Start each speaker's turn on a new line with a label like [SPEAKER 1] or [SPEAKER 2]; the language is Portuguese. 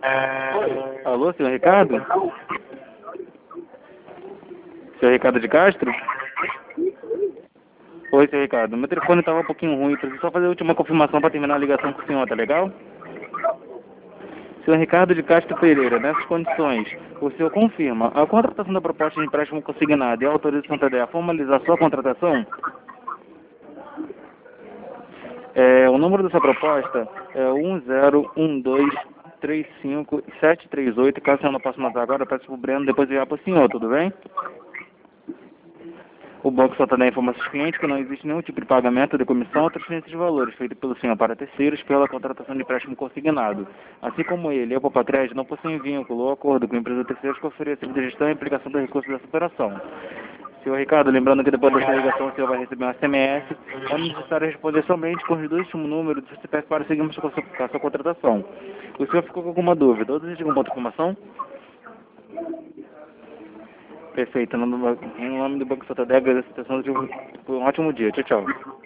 [SPEAKER 1] Alô, senhor Ricardo? Senhor Ricardo de Castro? Oi, senhor Ricardo. Meu telefone estava um pouquinho ruim. Preciso só fazer a última confirmação para terminar a ligação com o senhor, tá legal? Senhor Ricardo de Castro Pereira, nessas condições, o senhor confirma a contratação da proposta de empréstimo consignado e a autoriza Santander a formalizar sua contratação? O número dessa proposta é 101235738. Caso o senhor não possa notar agora, eu peço pro Breno depois enviar para o senhor, tudo bem? O banco só está dando informações aos clientes que não existe nenhum tipo de pagamento de comissão ou transferência de valores feito pelo senhor para terceiros pela contratação de empréstimo consignado. Assim como ele e a Popatred não possuem vínculo ou acordo com empresas terceiras que ofereçam de gestão e aplicação dos recursos dessa operação. Senhor Ricardo, lembrando que depois dessa ligação o senhor vai receber um SMS. É necessário responder somente com os dois últimos números do CPF para seguirmos com a sua contratação. O senhor ficou com alguma dúvida? Ou deseja alguma outra informação? Perfeito. Em nome do Banco Santander, agradeço a atenção. Um ótimo dia. Tchau, tchau.